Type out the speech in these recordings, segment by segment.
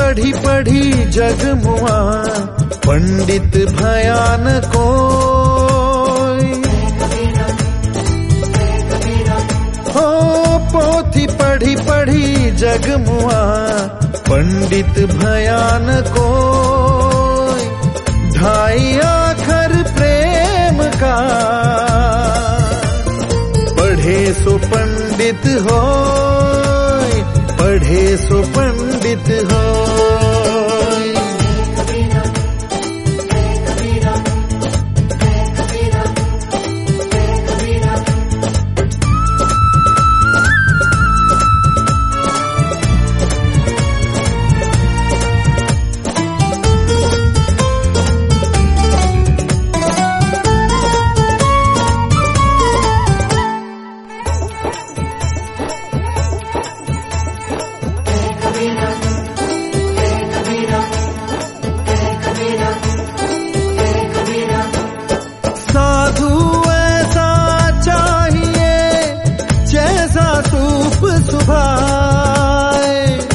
पढ़ी पढ़ी जग मुआ, पंडित भयान कोई। हो पोथी पढ़ी पढ़ी जग मुआ, पंडित भयान कोई। ढाई आखर प्रेम का, पढ़े सो पंडित होय, पढ़े सो पंडित होय। साधु ऐसा चाहिए जैसा सूप सुभाए,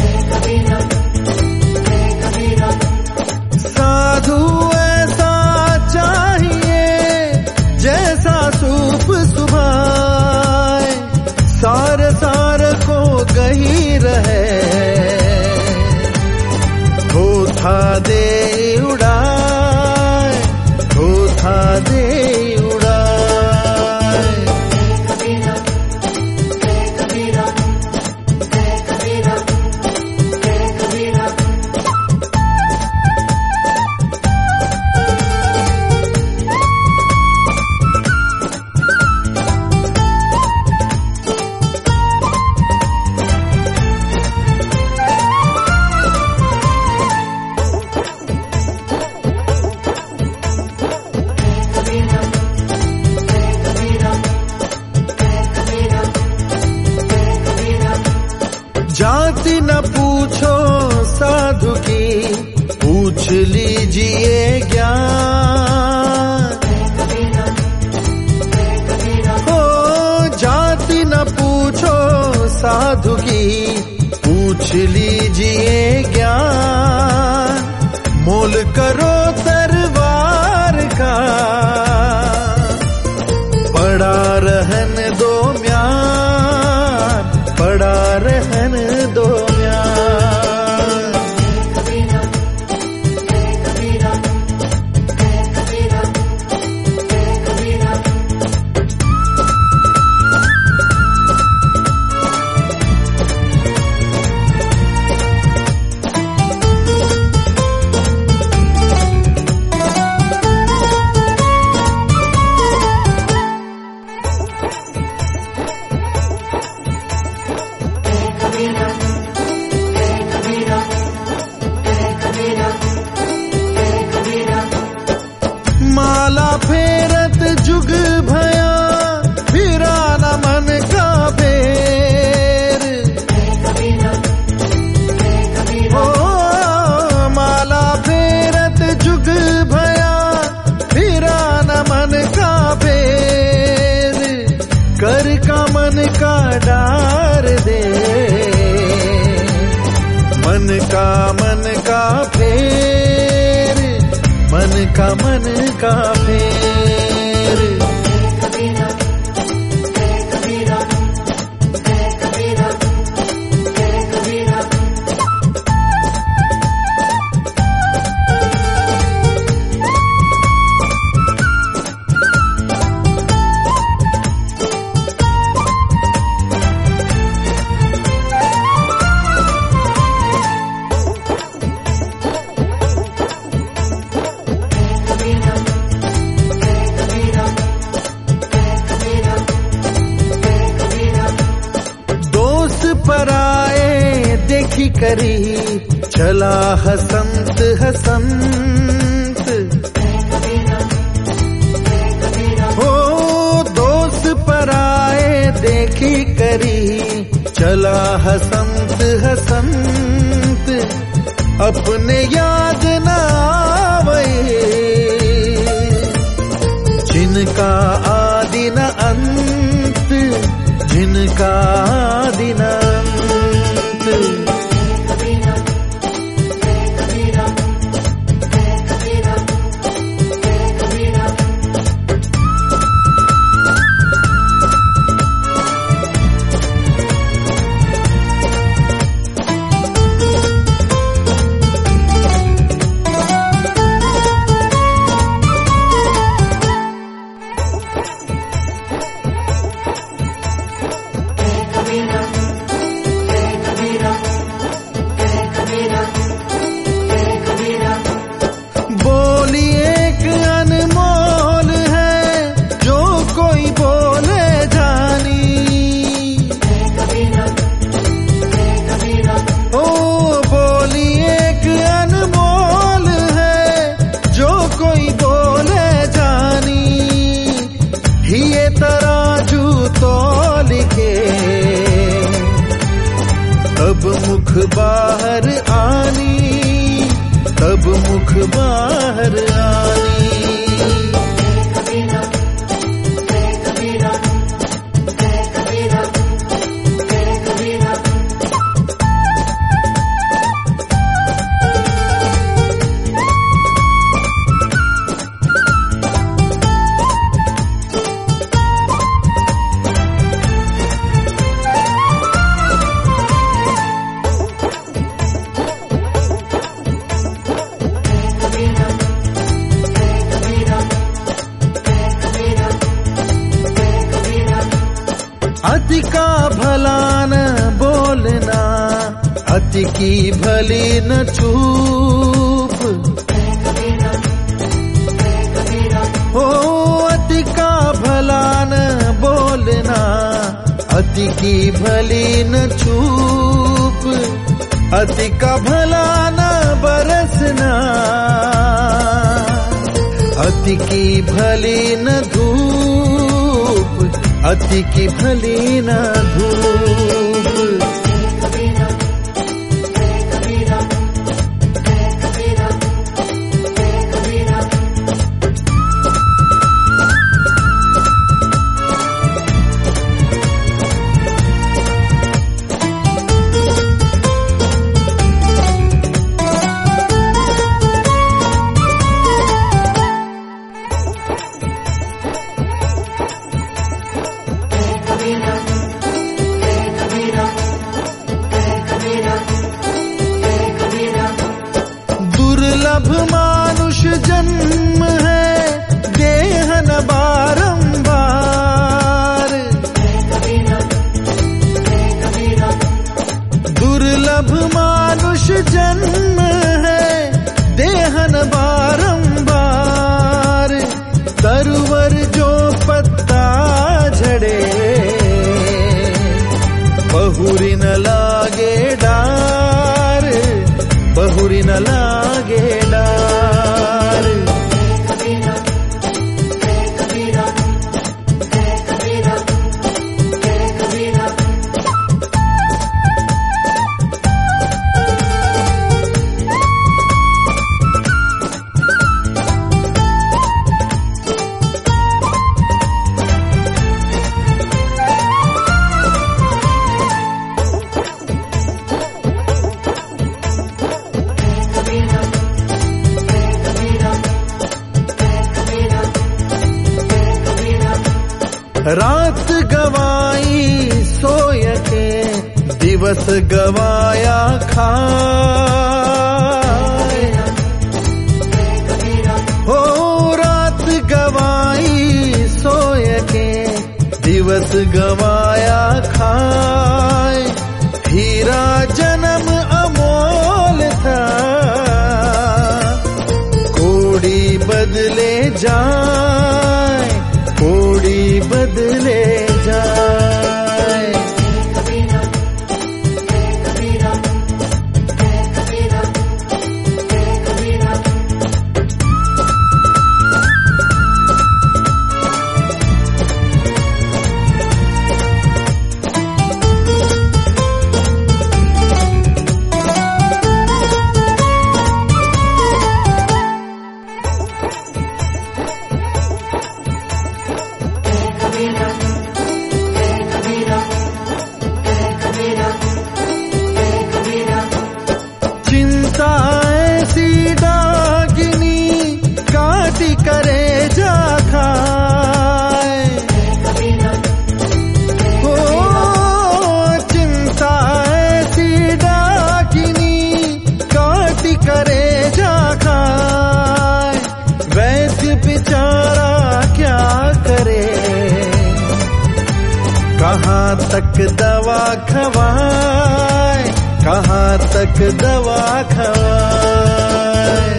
साधु ऐसा चाहिए जैसा सूप सुभाए। सार सार को गही रहे, था दे उड़ाए, था दे जाति न पूछो साधु की, पूछ लीजिए ज्ञान। हो जाति न पूछो साधु की, पूछ लीजिए ज्ञान। मोल करो तरवार का, पड़ा रहन दो म्यान, पड़ा रहन दो म्यान। माला फेरत जुग भया, फिरा न मन का फेर। ओ माला फेरत जुग भया, फिरा न मन का फेर। कर का मन का डार दे, मन का फेर, मन का फेर। पराए देखी करी, चला हसंत हसंत। हो दोस्त पराए देखी करी, चला हसंत हसंत। अपने याद न आवे, जिनका आदि न अंत, जिनका आदि न अंत। तौल के, तब मुख बाहर आनी, तब मुख बाहर आनी। अति का भला न बोलना, अति की भली न चूप। हो अति का भला न बोलना, अति की भली न चूप। अति का भला न बरसना, अति की भली न धूप। अति की भली न धूप। दुर्लभ मानुष जन्म है, देहन बारंबार। दुर्लभ मानुष जन्म है, देहन बारंबार। तरवर जो पत्ता झड़े, बहुरी न लागे डार, बहुरी न लागे डार। रात गवाई सोय के, दिवस गवाया खाए। हो रात गवाई सोय के, दिवस गवाया खाए। हीरा जन्म अमोल था, कोड़ी बदले जाए, कोड़ी बदले जाए। चिंता ऐसी डाकिनी, काटी करे जा खाए। हो चिंता ऐसी डाकिनी, काटी करे जा खाए। वैद्य बेचारा क्या करे, कहाँ तक दवा खवाए, कहाँ तक दवा खवाए।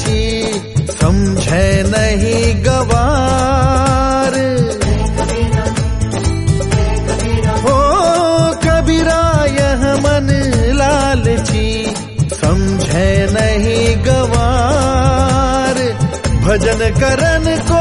लालची, समझे नहीं गवार। हो कबीरा यह मन लालची, समझे नहीं गवार। भजन करन को